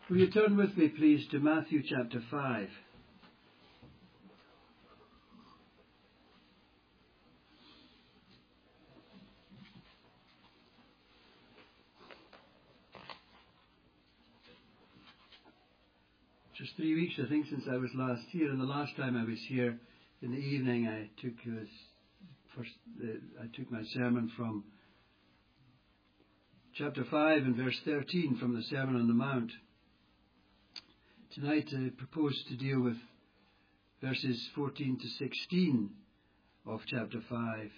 Will you turn with me, please, to Matthew chapter 5. Just 3 weeks, I think, since I was last here, and the last time I was here in the evening, I took my sermon from chapter 5 and verse 13 from the Sermon on the Mount. Tonight I propose to deal with verses 14 to 16 of chapter 5.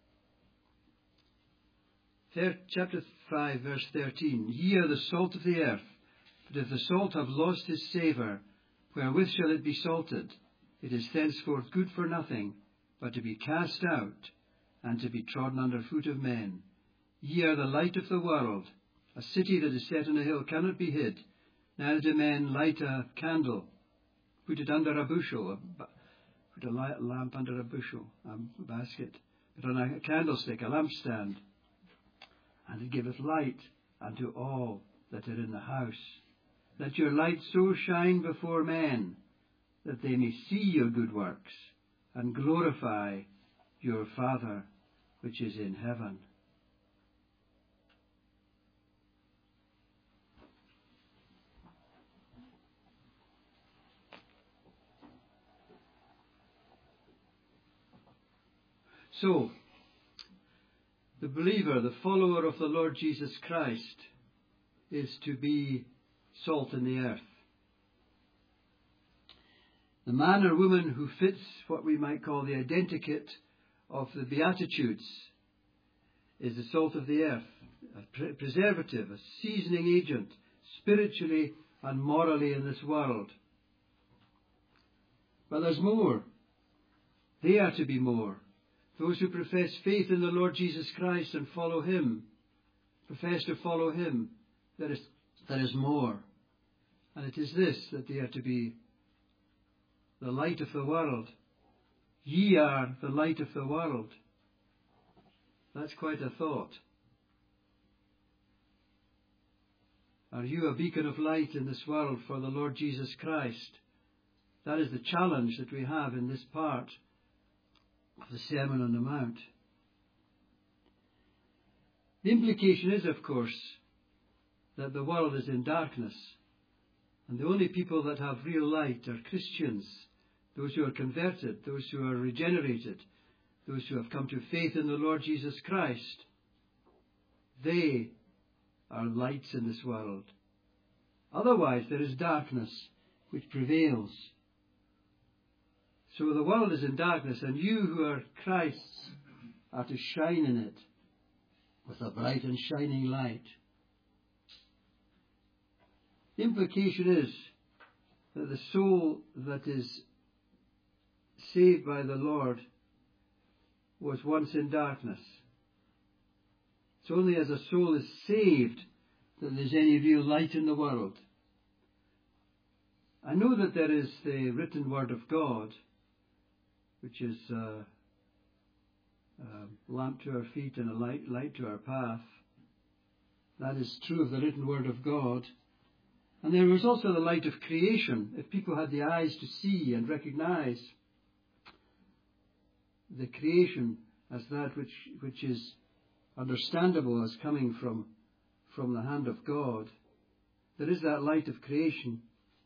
Chapter 5, verse 13. Ye are the salt of the earth, but if the salt have lost his savour, wherewith shall it be salted? It is thenceforth good for nothing, but to be cast out, and to be trodden under foot of men. Ye are the light of the world. A city that is set on a hill cannot be hid. Neither do men light a candle, put it under a bushel, put a lamp under a bushel, a basket, put on a candlestick, a lampstand, and it giveth light unto all that are in the house. Let your light so shine before men, that they may see your good works, and glorify your Father which is in heaven. So, the believer, the follower of the Lord Jesus Christ, is to be salt in the earth. The man or woman who fits what we might call the identikit of the Beatitudes is the salt of the earth, a preservative, a seasoning agent, spiritually and morally in this world. But there's more. They are to be more. Those who profess faith in the Lord Jesus Christ and follow Him, profess to follow Him, there is more. And it is this, that they are to be the light of the world. Ye are the light of the world. That's quite a thought. Are you a beacon of light in this world for the Lord Jesus Christ? That is the challenge that we have in this part of the Sermon on the Mount. The implication is, of course, that the world is in darkness, and the only people that have real light are Christians, those who are converted, those who are regenerated, those who have come to faith in the Lord Jesus Christ. They are lights in this world. Otherwise, there is darkness which prevails. So the world is in darkness, and you who are Christ's are to shine in it with a bright and shining light. The implication is that the soul that is saved by the Lord was once in darkness. It's only as a soul is saved that there's any real light in the world. I know that there is the written word of God, which is a lamp to our feet and a light to our path. That is true of the written word of God. And there was also the light of creation. If people had the eyes to see and recognize the creation as that which is understandable as coming from the hand of God, there is that light of creation.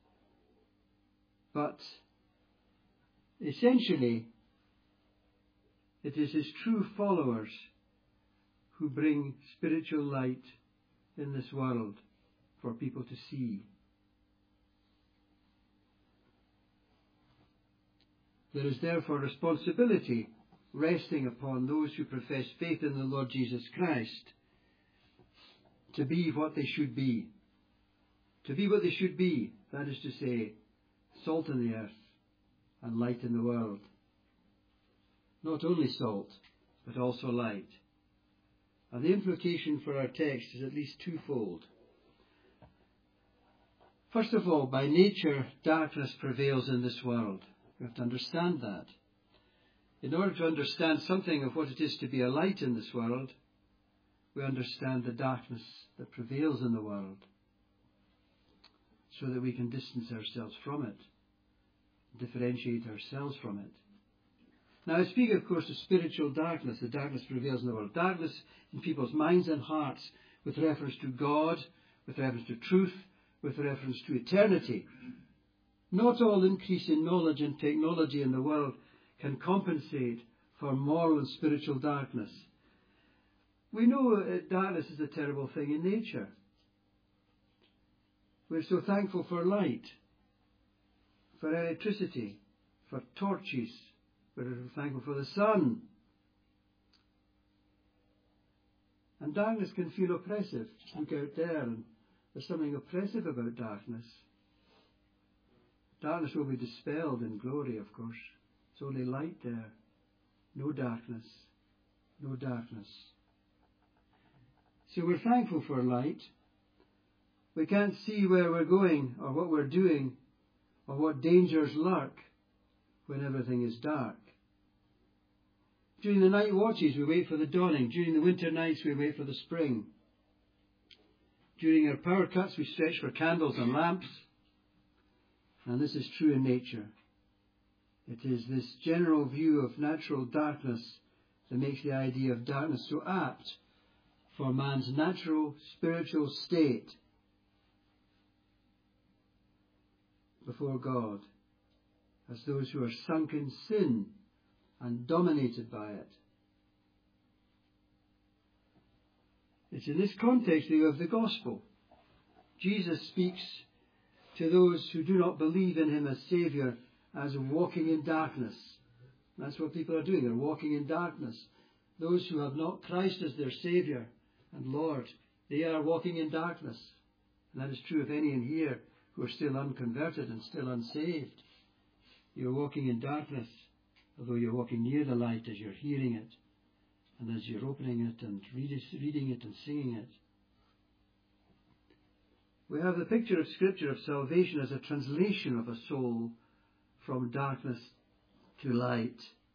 But essentially, it is His true followers who bring spiritual light in this world for people to see. There is therefore responsibility resting upon those who profess faith in the Lord Jesus Christ to be what they should be. To be what they should be, that is to say, salt in the earth and light in the world. Not only salt, but also light. And the implication for our text is at least twofold. First of all, by nature, darkness prevails in this world. We have to understand that. In order to understand something of what it is to be a light in this world, we understand the darkness that prevails in the world. so that we can distance ourselves from it, differentiate ourselves from it. Now I speak, of course, of spiritual darkness. The darkness prevails in the world. Darkness in people's minds and hearts with reference to God, with reference to truth, with reference to eternity. Not all increase in knowledge and technology in the world can compensate for moral and spiritual darkness. We know darkness is a terrible thing in nature. We're so thankful for light, for electricity, for torches. We're thankful for the sun. And darkness can feel oppressive. Look out there, and there's something oppressive about darkness. Darkness will be dispelled in glory, of course. It's only light there. No darkness. No darkness. So we're thankful for light. We can't see where we're going or what we're doing or what dangers lurk when everything is dark. During the night watches we wait for the dawning. During the winter nights we wait for the spring. During our power cuts we stretch for candles and lamps. And this is true in nature. It is this general view of natural darkness that makes the idea of darkness so apt for man's natural spiritual state before God, as those who are sunk in sin and dominated by it. It's in this context of the gospel. Jesus speaks to those who do not believe in him as Saviour as walking in darkness. That's what people are doing. They're walking in darkness. Those who have not Christ as their Saviour and Lord, they are walking in darkness. And that is true of any in here who are still unconverted and still unsaved. You're walking in darkness, although you're walking near the light as you're hearing it, and as you're opening it and reading it and singing it. We have the picture of Scripture of salvation as a translation of a soul from darkness to light.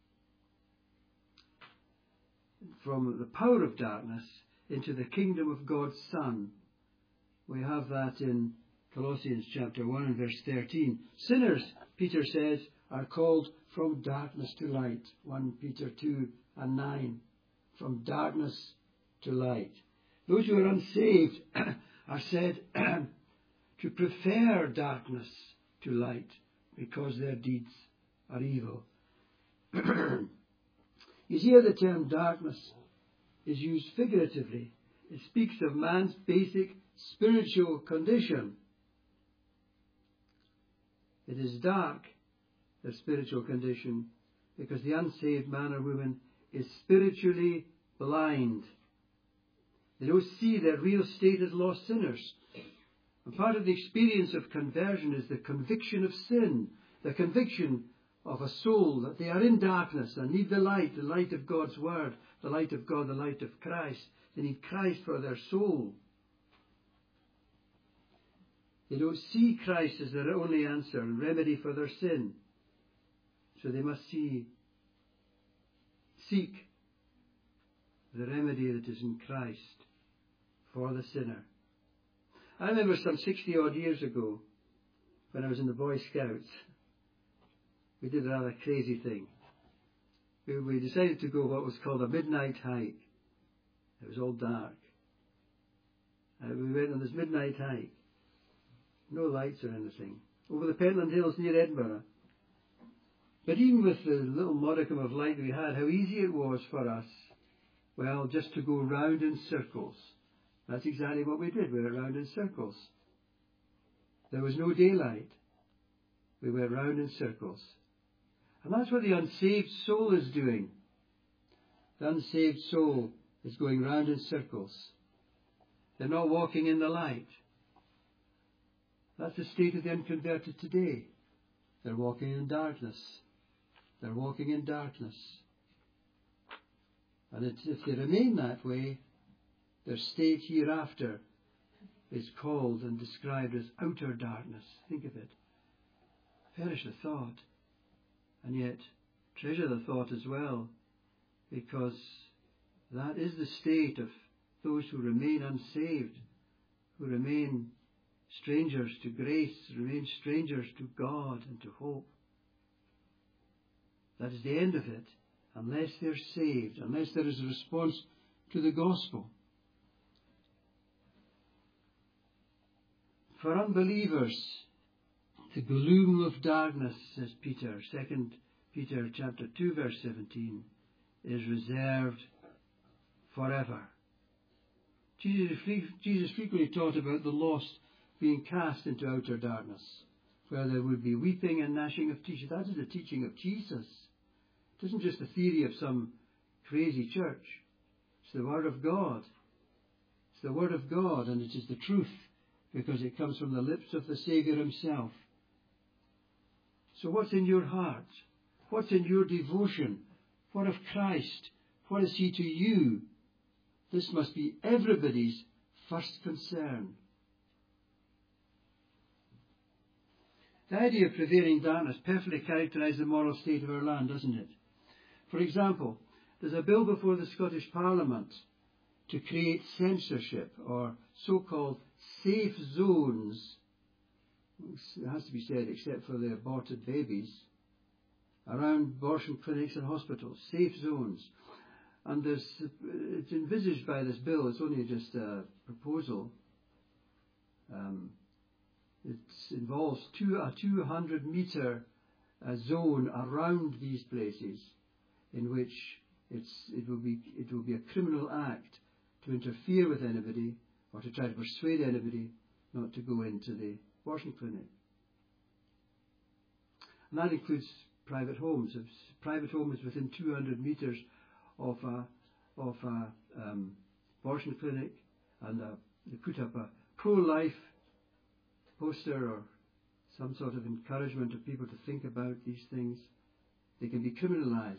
From the power of darkness into the kingdom of God's Son. We have that in Colossians chapter 1 and verse 13. Sinners, Peter says, are called from darkness to light. 1 Peter 2 and 9. From darkness to light. Those who are unsaved are said to prefer darkness to light because their deeds are evil. You see how the term darkness is used figuratively. It speaks of man's basic spiritual condition. It is dark, their spiritual condition, because the unsaved man or woman is spiritually blind. They don't see their real state as lost sinners. And part of the experience of conversion is the conviction of sin, the conviction of a soul that they are in darkness and need the light of God's Word, the light of God, the light of Christ. They need Christ for their soul. They don't see Christ as their only answer and remedy for their sin. So they must seek the remedy that is in Christ for the sinner. I remember some 60 odd years ago when I was in the Boy Scouts. We did a rather crazy thing. We decided to go what was called a midnight hike. It was all dark. We went on this midnight hike. No lights or anything. Over the Pentland Hills near Edinburgh. But even with the little modicum of light we had, how easy it was for us, well, just to go round in circles. That's exactly what we did. We went round in circles. There was no daylight. We went round in circles. And that's what the unsaved soul is doing. The unsaved soul is going round in circles. They're not walking in the light. That's the state of the unconverted today. They're walking in darkness. They're walking in darkness. And if they remain that way, their state hereafter is called and described as outer darkness. Think of it. Perish the thought. And yet, treasure the thought as well, because that is the state of those who remain unsaved, who remain strangers to grace, remain strangers to God and to hope. That is the end of it, unless they're saved, unless there is a response to the gospel. For unbelievers, the gloom of darkness, says Peter, 2 Peter chapter 2, verse 17, is reserved forever. Jesus frequently taught about the lost being cast into outer darkness, where there would be weeping and gnashing of teeth. That is the teaching of Jesus. It isn't just the theory of some crazy church. It's the Word of God. It's the Word of God, and it is the truth, because it comes from the lips of the Saviour himself. So what's in your heart? What's in your devotion? What of Christ? What is he to you? This must be everybody's first concern. The idea of prevailing darkness perfectly characterises the moral state of our land, doesn't it? For example, there's a bill before the Scottish Parliament to create censorship, or so-called safe zones. It has to be said, except for the aborted babies, around abortion clinics and hospitals, safe zones. And it's envisaged by this bill, it's only just a proposal. It involves a 200-metre zone around these places, in which it will be a criminal act to interfere with anybody or to try to persuade anybody not to go into the abortion clinic. And that includes private homes. If a private home is within 200 metres of a abortion clinic, and they put up a pro-life poster or some sort of encouragement of people to think about these things, they can be criminalised,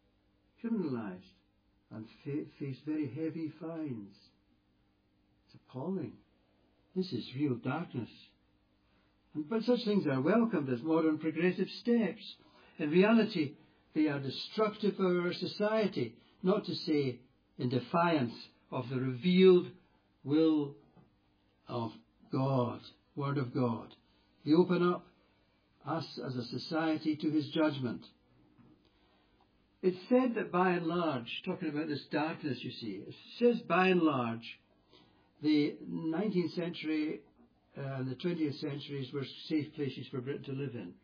and face very heavy fines. It's appalling. This is real darkness. But such things are welcomed as modern progressive steps. In reality, they are destructive of our society, not to say in defiance of the revealed will of God, Word of God. They open up us as a society to his judgment. It's said that by and large, talking about this darkness, you see, it says by and large, the 19th century and the 20th centuries were safe places for Britain to live in.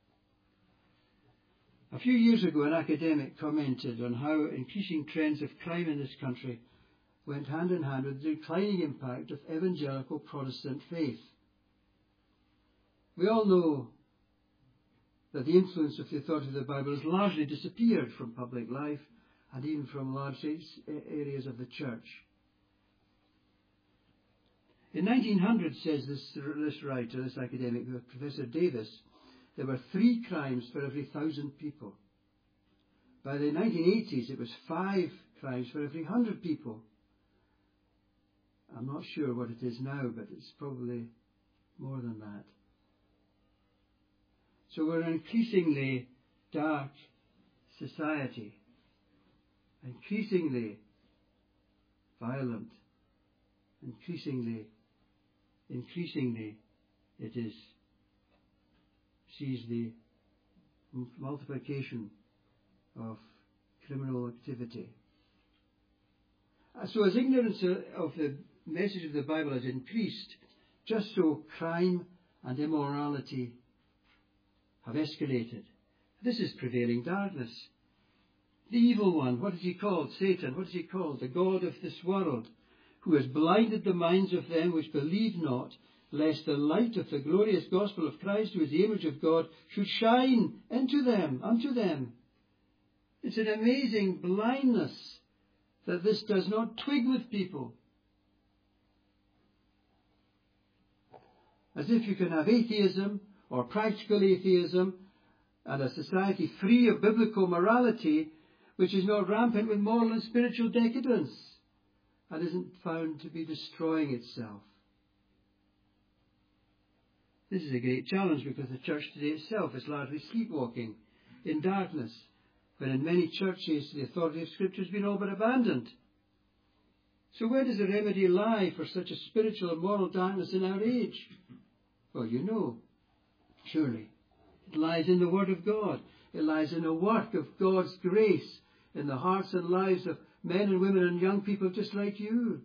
A few years ago, an academic commented on how increasing trends of crime in this country went hand in hand with the declining impact of evangelical Protestant faith. We all know that the influence of the authority of the Bible has largely disappeared from public life and even from large areas of the church. In 1900, says this writer, this academic, Professor Davis, there were 3 crimes for every 1,000 people. By the 1980s, it was 5 crimes for every 100 people. I'm not sure what it is now, but it's probably more than that. So we're an increasingly dark society, increasingly violent, increasingly it sees the multiplication of criminal activity. So as ignorance of the message of the Bible has increased, just so crime and immorality have escalated. This is prevailing darkness. The evil one, what is he called? Satan, what is he called? The god of this world, who has blinded the minds of them which believe not, lest the light of the glorious gospel of Christ, who is the image of God, should shine unto them. It's an amazing blindness that this does not twig with people. As if you can have atheism or practical atheism and a society free of biblical morality, which is not rampant with moral and spiritual decadence and isn't found to be destroying itself. This is a great challenge, because the church today itself is largely sleepwalking in darkness, when in many churches the authority of Scripture has been all but abandoned. So where does the remedy lie for such a spiritual and moral darkness in our age? Well, you know, surely. It lies in the Word of God. It lies in the work of God's grace in the hearts and lives of men and women and young people just like you.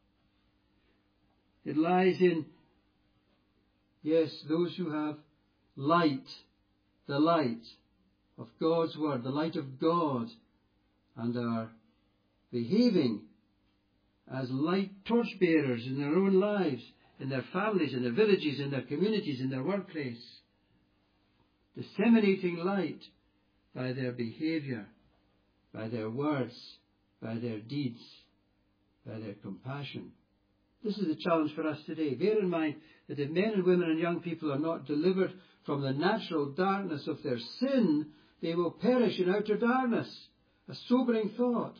It lies in, yes, those who have light, the light of God's Word, the light of God, and are behaving as light torchbearers in their own lives, in their families, in their villages, in their communities, in their workplace, disseminating light by their behaviour, by their words, by their deeds, by their compassion. This is the challenge for us today. Bear in mind that if men and women and young people are not delivered from the natural darkness of their sin, they will perish in outer darkness. A sobering thought.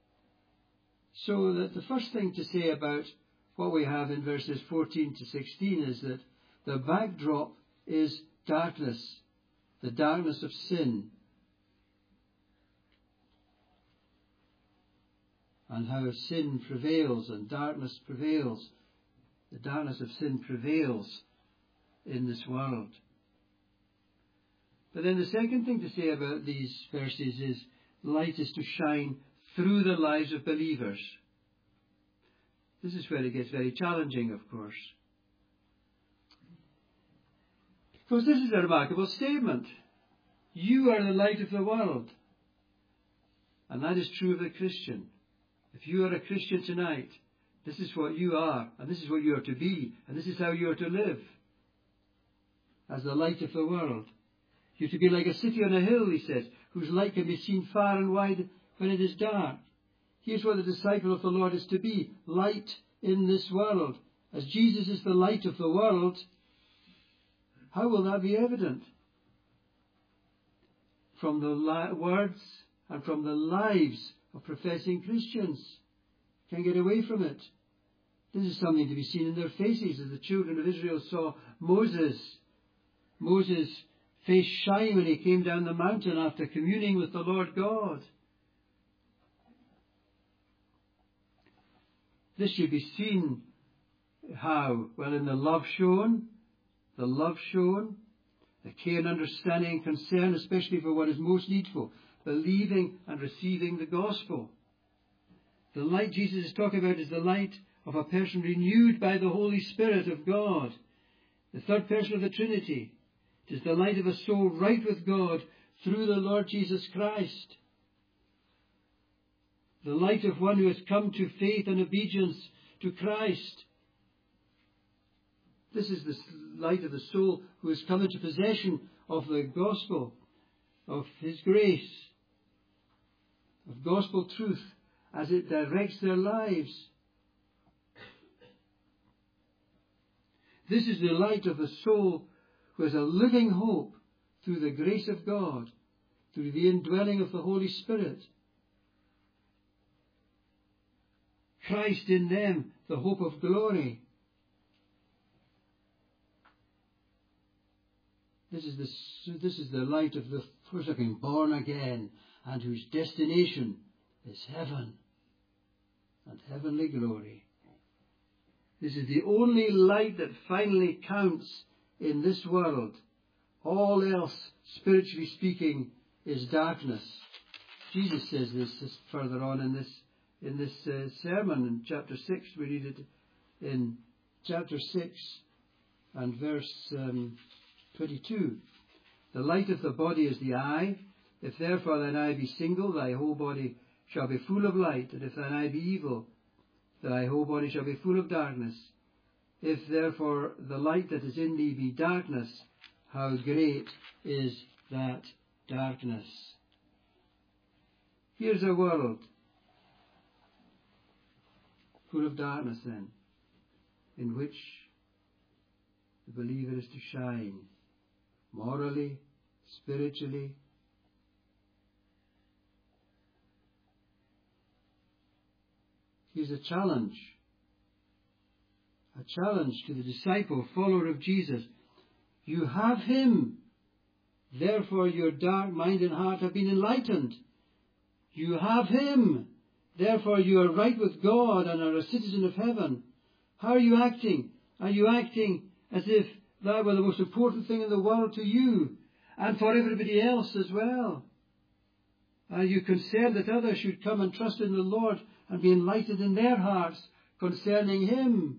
So that the first thing to say about what we have in verses 14 to 16 is that the backdrop is darkness, the darkness of sin. And how sin prevails and darkness prevails. The darkness of sin prevails in this world. But then the second thing to say about these verses is light is to shine through the lives of believers. This is where it gets very challenging, of course. Because this is a remarkable statement. You are the light of the world. And that is true of the Christian. If you are a Christian tonight, this is what you are, and this is what you are to be, and this is how you are to live. As the light of the world. You're to be like a city on a hill, he says, whose light can be seen far and wide when it is dark. Here's what the disciple of the Lord is to be, light in this world. As Jesus is the light of the world, how will that be evident? From the words and from the lives of professing Christians. Can't get away from it. This is something to be seen in their faces, as the children of Israel saw Moses. Moses' face shine when he came down the mountain after communing with the Lord God. This should be seen how? Well, in the love shown, the care and understanding and concern, especially for what is most needful, believing and receiving the gospel. The light Jesus is talking about is the light of a person renewed by the Holy Spirit of God, the third person of the Trinity. It is the light of a soul right with God through the Lord Jesus Christ. The light of one who has come to faith and obedience to Christ. This is the light of the soul who has come into possession of the gospel, of His grace, of gospel truth as it directs their lives. This is the light of the soul who has a living hope through the grace of God, through the indwelling of the Holy Spirit. Christ in them, the hope of glory. This is the light of the first have been born again, and whose destination is heaven and heavenly glory. This is the only light that finally counts in this world. All else, spiritually speaking, is darkness. Jesus says this further on in this sermon in chapter 6. We read it in chapter 6 and verse 22. The light of the body is the eye. If therefore thine eye be single, thy whole body shall be full of light. And if thine eye be evil, thy whole body shall be full of darkness. If therefore the light that is in thee be darkness, how great is that darkness. Here's a world full of darkness then, in which the believer is to shine morally, spiritually. Here's a challenge to the disciple, follower of Jesus. You have Him, therefore your dark mind and heart have been enlightened. You have Him, Therefore you are right with God and are a citizen of heaven. How are you acting? Are you acting as if that were the most important thing in the world to you and for everybody else as well? Are you concerned that others should come and trust in the Lord and be enlightened in their hearts concerning Him?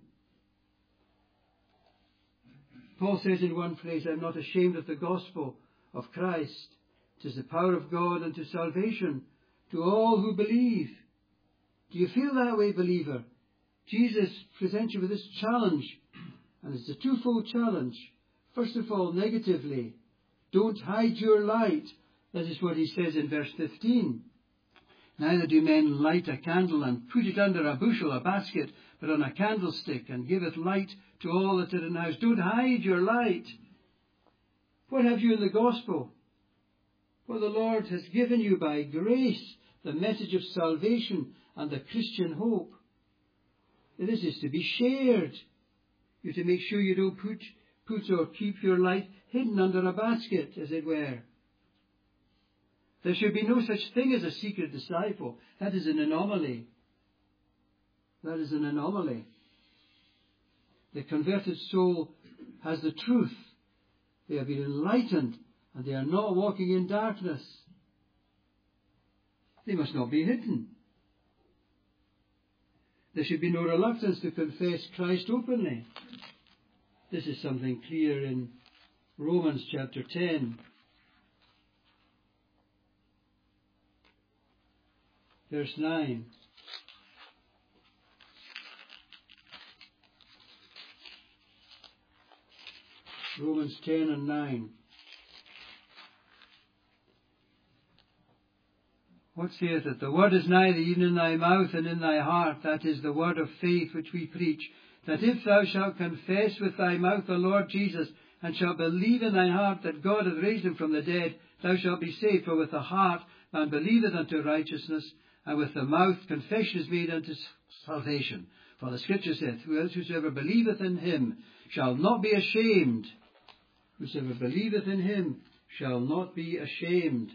Paul says in one place, I am not ashamed of the gospel of Christ. It is the power of God unto salvation to all who believe. Do you feel that way, believer? Jesus presents you with this challenge, and it's a twofold challenge. First of all, negatively, don't hide your light. That is what he says in verse 15. Neither do men light a candle and put it under a bushel, a basket, but on a candlestick, and giveth light to all that are in the house. Don't hide your light. What have you in the gospel? Well, the Lord has given you by grace the message of salvation and the Christian hope. This is to be shared. You're to make sure you don't put or keep your light hidden under a basket, as it were. There should be no such thing as a secret disciple. That is an anomaly. That is an anomaly. The converted soul has the truth. They have been enlightened, and they are not walking in darkness. They must not be hidden. There should be no reluctance to confess Christ openly. This is something clear in Romans chapter 10. Verse 9. Romans 10 and 9. What saith it? The word is nigh thee, even in thy mouth and in thy heart. That is the word of faith which we preach. That if thou shalt confess with thy mouth the Lord Jesus, and shalt believe in thine heart that God hath raised him from the dead, thou shalt be saved. For with the heart man believeth unto righteousness, and with the mouth confession is made unto salvation. For the Scripture saith, whosoever believeth in him shall not be ashamed. Whosoever believeth in him shall not be ashamed.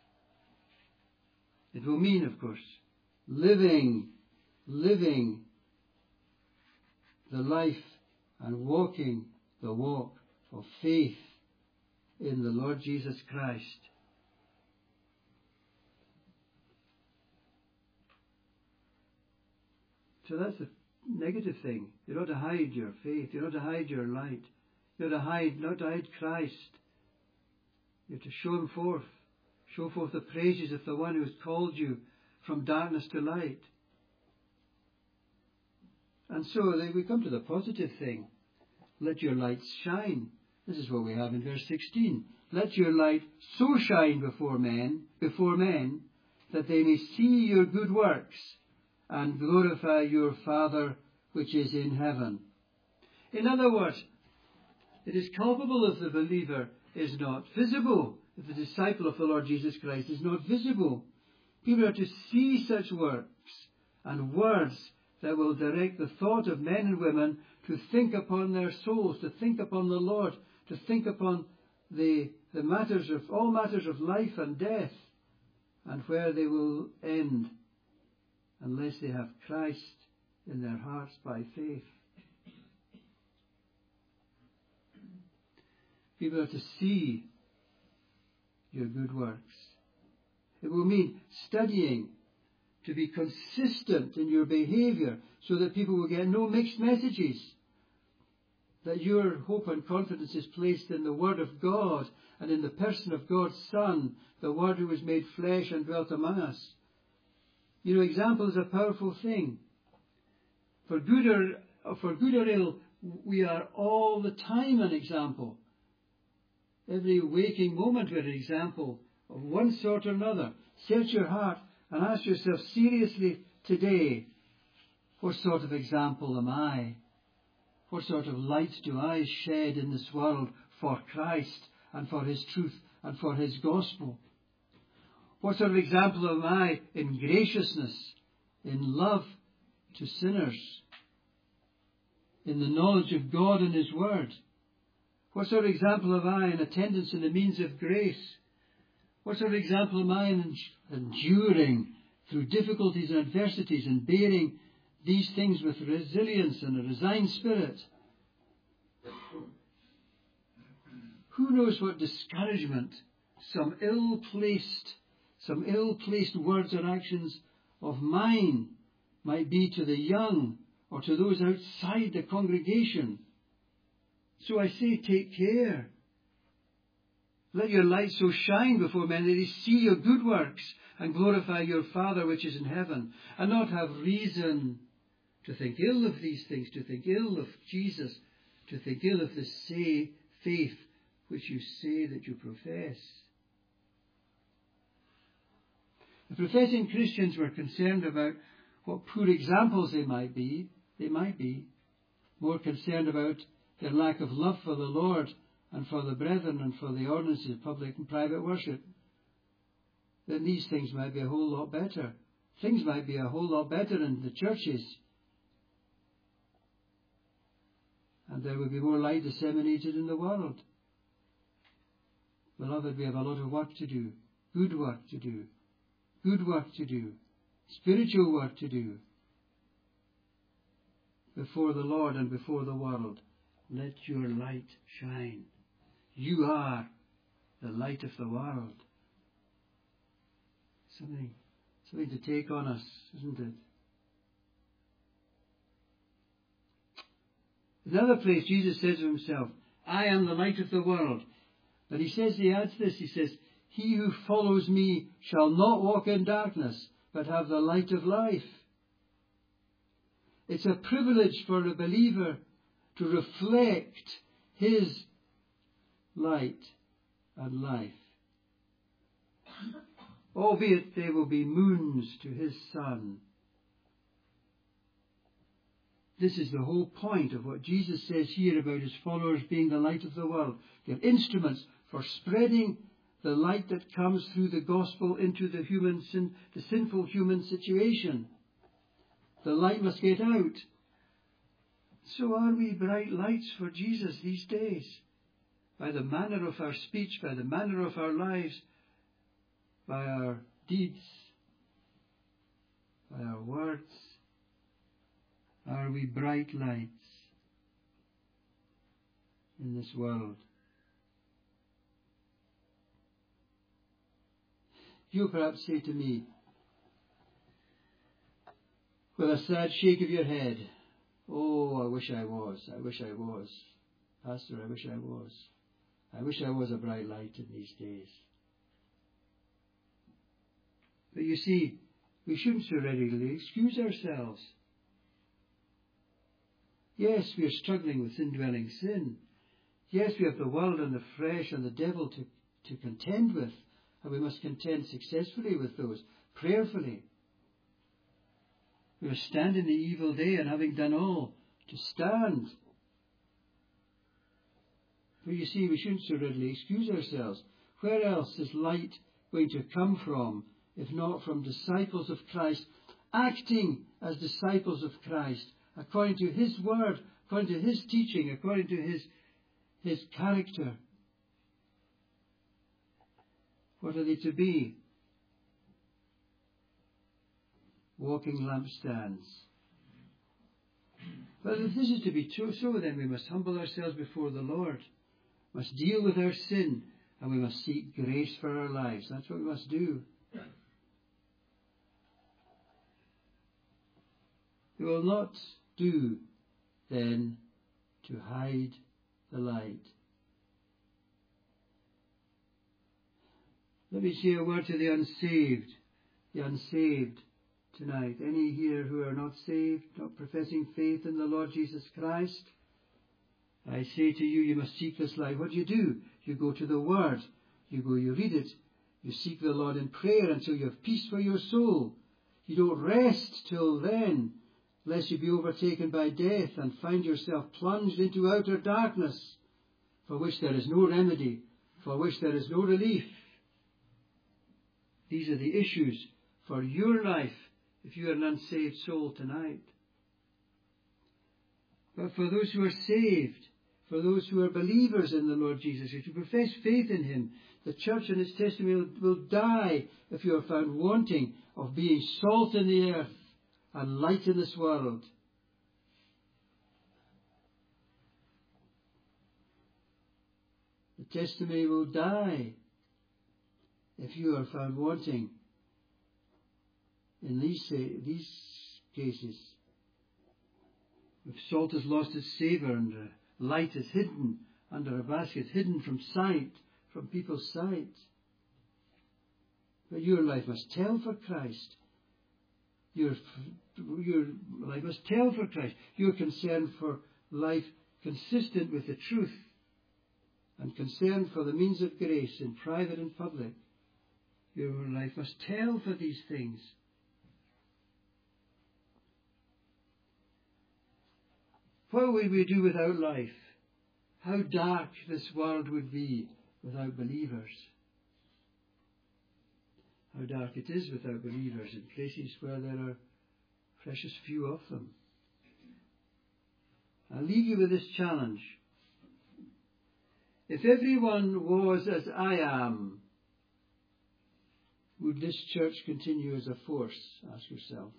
It will mean, of course, living the life and walking the walk of faith in the Lord Jesus Christ. So that's the negative thing. You're not to hide your faith. You're not to hide your light. You're not to hide Christ. You're to show him forth. Show forth the praises of the one who has called you from darkness to light. And so we come to the positive thing. Let your light shine. This is what we have in verse 16. Let your light so shine before men, that they may see your good works and glorify your Father which is in heaven. In other words, it is culpable if the believer is not visible, if the disciple of the Lord Jesus Christ is not visible. People are to see such works and words that will direct the thought of men and women to think upon their souls, to think upon the Lord, to think upon the matters of all matters of life and death, and where they will end unless they have Christ in their hearts by faith. People are to see your good works. It will mean studying to be consistent in your behavior so that people will get no mixed messages. That your hope and confidence is placed in the Word of God and in the person of God's Son, the Word who was made flesh and dwelt among us. You know, example is a powerful thing. For good or ill, we are all the time an example. Every waking moment we're an example of one sort or another. Search your heart and ask yourself seriously today, what sort of example am I? What sort of light do I shed in this world for Christ and for his truth and for his gospel? What sort of example am I in graciousness, in love to sinners, in the knowledge of God and his word? What sort of example am I in attendance in the means of grace? What sort of example am I in enduring through difficulties and adversities, and bearing these things with resilience and a resigned spirit. Who knows what discouragement some ill-placed words or actions of mine might be to the young or to those outside the congregation. So I say, take care. Let your light so shine before men that they see your good works and glorify your Father which is in heaven, and not have reason to think ill of these things, to think ill of Jesus, to think ill of the faith which you say that you profess. The professing Christians were concerned about what poor examples they might be more concerned about their lack of love for the Lord and for the brethren and for the ordinances of public and private worship. Then these things might be a whole lot better. Things might be a whole lot better in the churches. And there would be more light disseminated in the world. Beloved, we have a lot of work to do. Good work to do. Good work to do. Spiritual work to do. Before the Lord and before the world. Let your light shine. You are the light of the world. Something to take on us, isn't it? In another place, Jesus says of himself, I am the light of the world. But he adds this, he says, he who follows me shall not walk in darkness, but have the light of life. It's a privilege for a believer to reflect his light and life. Albeit they will be moons to his sun. This is the whole point of what Jesus says here about his followers being the light of the world. They're instruments for spreading the light that comes through the gospel into the sinful human situation. The light must get out. So are we bright lights for Jesus these days? By the manner of our speech, by the manner of our lives, by our deeds, by our words, are we bright lights in this world? You perhaps say to me, with a sad shake of your head, oh, I wish I was. Pastor, I wish I was. I wish I was a bright light in these days. But you see, we shouldn't so readily excuse ourselves. Yes, we are struggling with indwelling sin. Yes, we have the world and the flesh and the devil to contend with, and we must contend successfully with those, prayerfully. We must stand in the evil day, and having done all, to stand. But you see, we shouldn't so readily excuse ourselves. Where else is light going to come from, if not from disciples of Christ, acting as disciples of Christ, according to his word, according to his teaching, according to his character? What are they to be? Walking lampstands. Well, if this is to be so, then we must humble ourselves before the Lord, must deal with our sin, and we must seek grace for our lives. That's what we must do. We will not do, then, to hide the light. Let me say a word to the unsaved tonight. Any here who are not saved, not professing faith in the Lord Jesus Christ, I say to you, you must seek this light. What do? You go to the Word. You read it. You seek the Lord in prayer until you have peace for your soul. You don't rest till then, lest you be overtaken by death and find yourself plunged into outer darkness, for which there is no remedy, for which there is no relief. These are the issues for your life if you are an unsaved soul tonight. But for those who are saved, for those who are believers in the Lord Jesus, if you profess faith in him, the church and its testimony will die if you are found wanting of being salt in the earth and light in this world. The testimony will die if you are found wanting in these cases. If salt has lost its savour and light is hidden under a basket, hidden from sight, from people's sight. But your life must tell for Christ. Your life must tell for Christ. Your concern for life consistent with the truth and concern for the means of grace in private and public. Your life must tell for these things. What would we do without life? How dark this world would be without believers. How dark it is without believers in places where there are precious few of them. I'll leave you with this challenge. If everyone was as I am, would this church continue as a force? Ask yourself.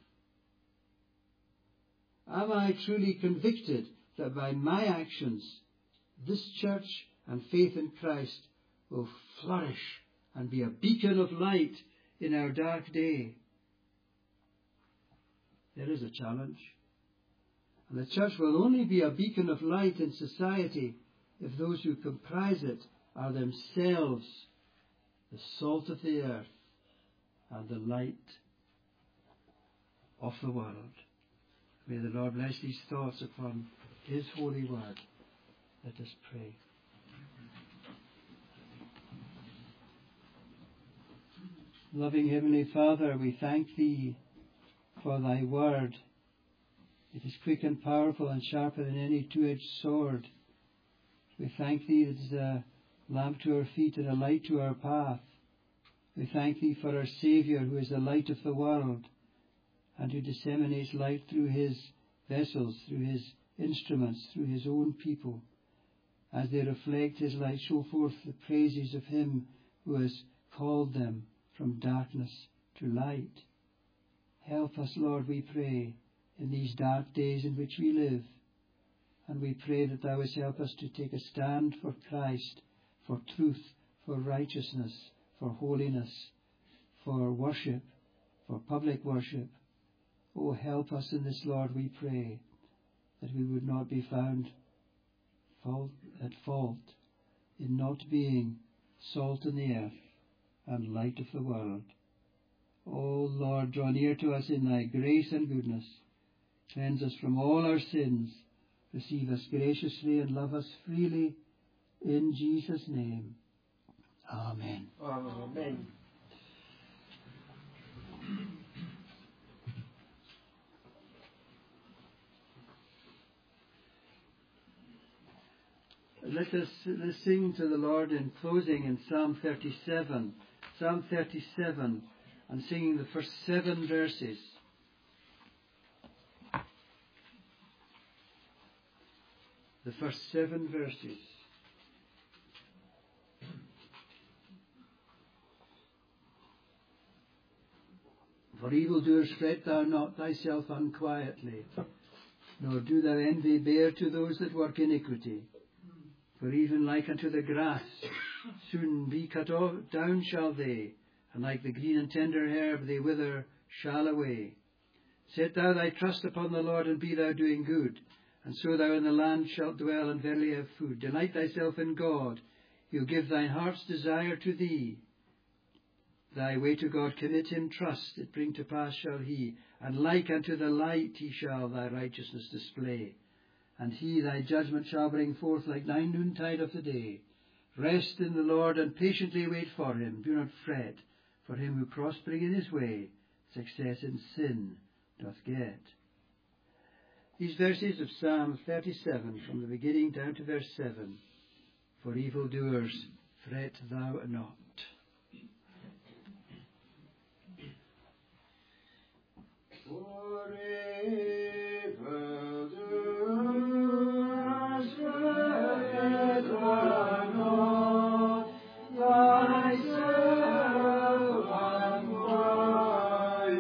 Am I truly convicted that by my actions, this church and faith in Christ will flourish and be a beacon of light in our dark day? There is a challenge. And the church will only be a beacon of light in society if those who comprise it are themselves the salt of the earth and the light of the world. May the Lord bless these thoughts upon His holy word. Let us pray. Loving Heavenly Father, we thank Thee for Thy word. It is quick and powerful and sharper than any two-edged sword. We thank Thee that it is a lamp to our feet and a light to our path. We thank Thee for our Saviour, who is the light of the world and who disseminates light through His vessels, through His instruments, through His own people. As they reflect His light, show forth the praises of Him who has called them from darkness to light. Help us, Lord, we pray, in these dark days in which we live. And we pray that Thou wilt help us to take a stand for Christ, for truth, for righteousness, for holiness, for worship, for public worship. Oh, help us in this, Lord, we pray, that we would not be found at fault in not being salt in the earth and light of the world. Oh, Lord, draw near to us in Thy grace and goodness. Cleanse us from all our sins. Receive us graciously and love us freely. In Jesus' name. Amen. Amen. Let's sing to the Lord in closing in Psalm 37. Psalm 37, and singing the first 7 verses. The first 7 verses. For evildoers fret thou not thyself unquietly, nor do thou envy bear to those that work iniquity. For even like unto the grass, soon be cut off, down shall they, and like the green and tender herb they wither shall away. Set thou thy trust upon the Lord, and be thou doing good, and so thou in the land shalt dwell, and verily have food. Delight thyself in God, He'll give thine heart's desire to thee. Thy way to God commit Him trust, it bring to pass shall He, and like unto the light He shall thy righteousness display. And He thy judgment shall bring forth like thy noontide of the day. Rest in the Lord, and patiently wait for Him. Do not fret, for him who prospering in his way, success in sin doth get. These verses of Psalm 37, from the beginning down to verse 7, for evildoers fret thou not. For evildoers fret thou not thyself unquietly.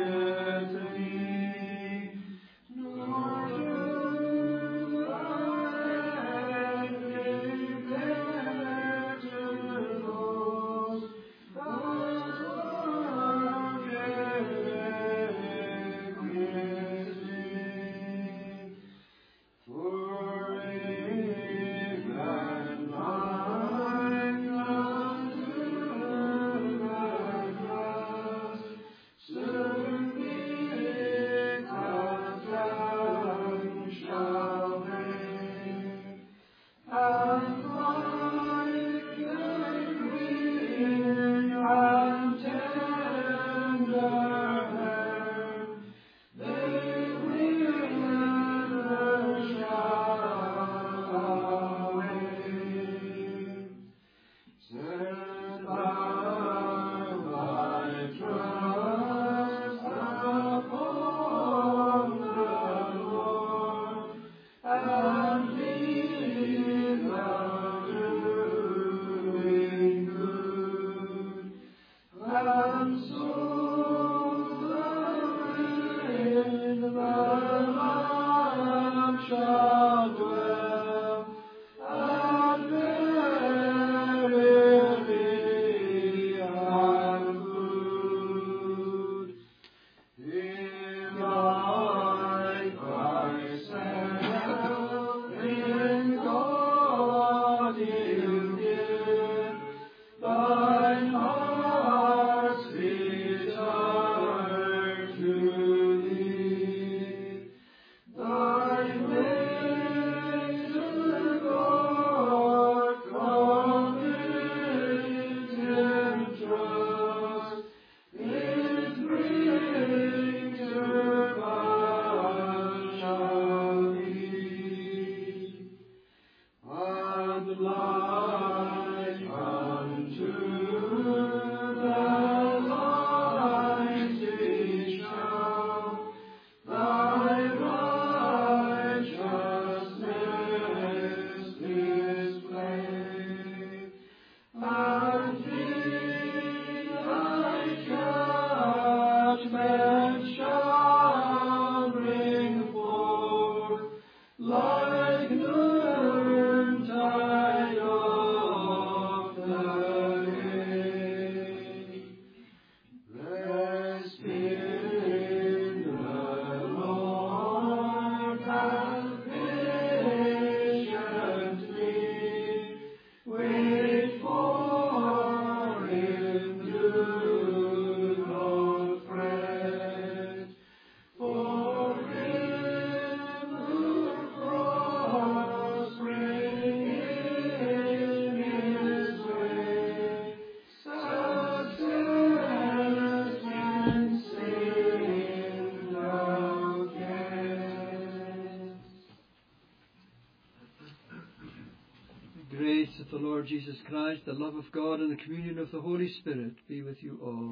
grace of the Lord Jesus Christ, the love of God, and the communion of the Holy Spirit be with you all.